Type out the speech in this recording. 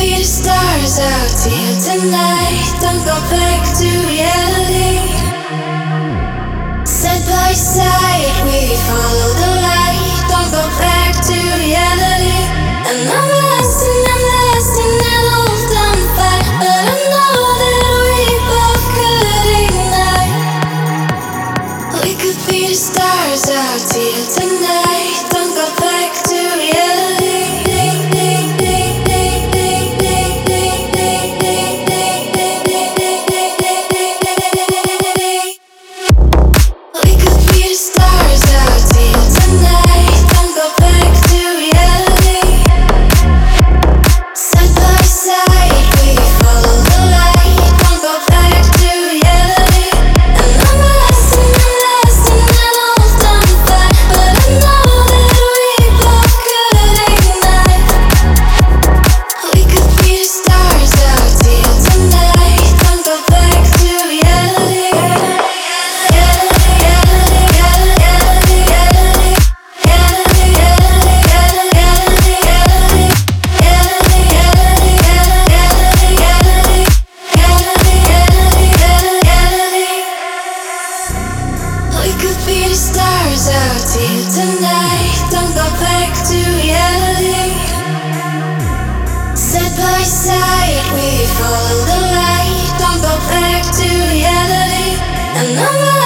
be the stars out here tonight. Don't go back to reality. Side by side, we follow the light. Don't go back to reality. And I'm lost and hold on fire, but I know that we both could ignite. We could be the stars out here tonight. Don't go back to reality. Stars out here tonight. Don't go back to reality. Side by side, we follow the light. Don't go back to reality. And I'm